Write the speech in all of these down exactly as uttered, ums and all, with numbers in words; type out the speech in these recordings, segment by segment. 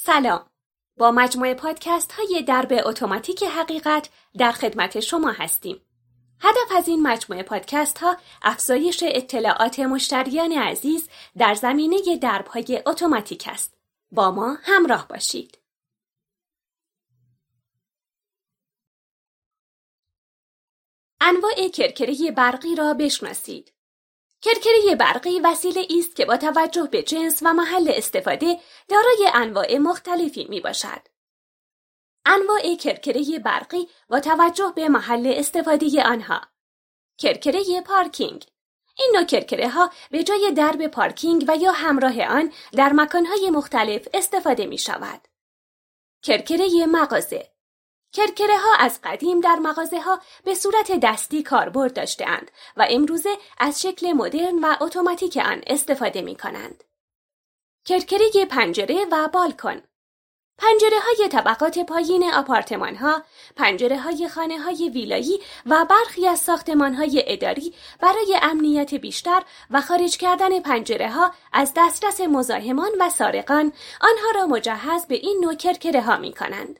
سلام. با مجموعه پادکست های درب اتوماتیک حقیقت در خدمت شما هستیم. هدف از این مجموعه پادکست ها افزایش اطلاعات مشتریان عزیز در زمینه درب های اتوماتیک است. با ما همراه باشید. انواع کرکره برقی را بشناسید. کرکره برقی وسیله است که با توجه به جنس و محل استفاده دارای انواع مختلفی می باشد. انواع کرکره برقی با توجه به محل استفاده آنها: کرکره پارکینگ. این نوع کرکره ها به جای درب پارکینگ و یا همراه آن در مکانهای مختلف استفاده می شود. کرکره مغازه. کرکره ها از قدیم در مغازه ها به صورت دستی کاربرد داشته‌اند و امروزه از شکل مدرن و اتوماتیک آن استفاده می کنند. کرکره پنجره و بالکن. پنجره های طبقات پایین آپارتمان ها، پنجره های خانه های ویلایی و برخی از ساختمان های اداری برای امنیت بیشتر و خارج کردن پنجره ها از دسترس مزاحمان و سارقان، آنها را مجهز به این نوع کرکره ها می کنند.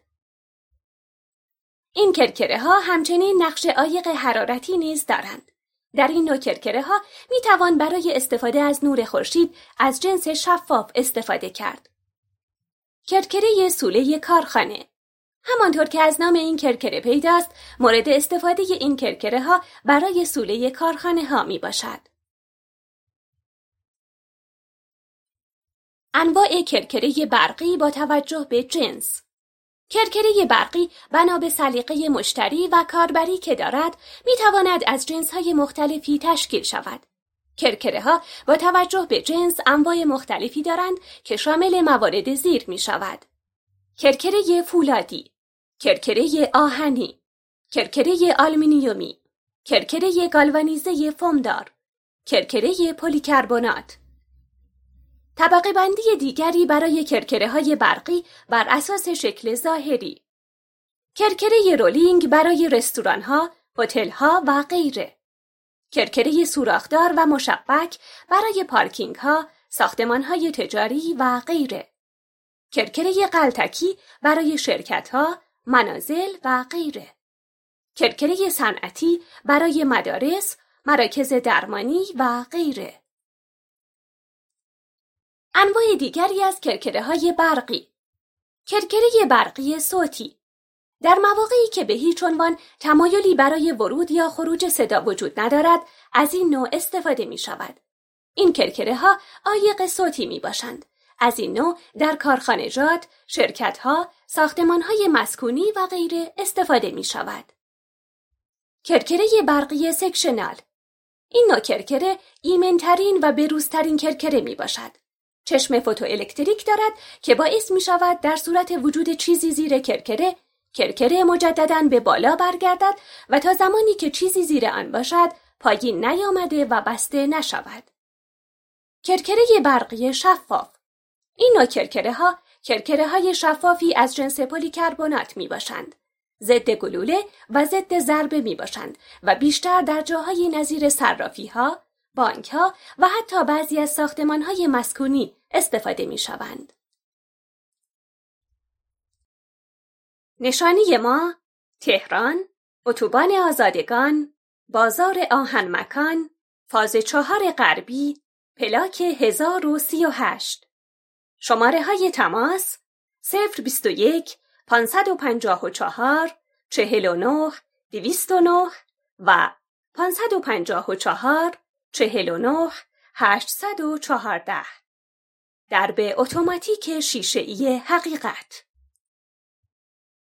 این کرکره ها همچنین نقش عایق حرارتی نیز دارند. در این نوع کرکره ها می توان برای استفاده از نور خورشید از جنس شفاف استفاده کرد. کرکره سوله کارخانه. همانطور که از نام این کرکره پیداست، مورد استفاده این کرکره ها برای سوله کارخانه ها می باشد. انواع کرکره برقی با توجه به جنس. کرکره برقی بنا به سلیقه مشتری و کاربری که دارد می تواند از جنس‌های مختلفی تشکیل شود. کرکره ها با توجه به جنس انواع مختلفی دارند که شامل موارد زیر می شود: کرکره فولادی، کرکره آهنی، کرکره آلومینیومی، کرکره گالوانیزه فومدار، کرکره پلیکربنات. طبقه بندی دیگری برای کرکره های برقی بر اساس شکل ظاهری: کرکره رولینگ برای رستوران ها، هتل ها و غیره. کرکره سوراخدار و مشبک برای پارکینگ ها، ساختمان های تجاری و غیره. کرکره غلتکی برای شرکت ها، منازل و غیره. کرکره صنعتی برای مدارس، مراکز درمانی و غیره. انواع دیگری از کرکره های برقی: کرکره برقی صوتی. در مواقعی که به هیچ عنوان تمایلی برای ورود یا خروج صدا وجود ندارد، از این نوع استفاده می شود. این کرکره ها عایق صوتی می باشند. از این نوع در کارخانجات، شرکت ها، ساختمان های مسکونی و غیره استفاده می شود. کرکره برقی سکشنال. این نوع کرکره ایمن‌ترین و بروزترین کرکره می باشد. چشم فوتوالکتریک دارد که باعث می شود در صورت وجود چیزی زیر کرکره، کرکره مجدداً به بالا برگردد و تا زمانی که چیزی زیر آن باشد پایین نیامده و بسته نشود. کرکره برقی شفاف. این نوع کرکره ها کرکره های شفافی از جنس پلیکربنات می باشند. ضد گلوله و ضد ضربه می باشند و بیشتر در جاهای نظیر صرافی ها، بانک ها و حتی بعضی از ساختمان های مسکونی استفاده می شوند. نشانی ما: تهران، اتوبان آزادگان، بازار آهن مکان، فاز چهار غربی، پلاک هزار و سی و هشت. شماره های تماس: صفر بیست و یک، پانصد و پنجاه و چهار، چهل و نه، دویست و نه و پانصد و پنجاه و چهار، چهل و نه، هشتصد و چهارده. درب اتوماتیک شیشه‌ای حقیقت.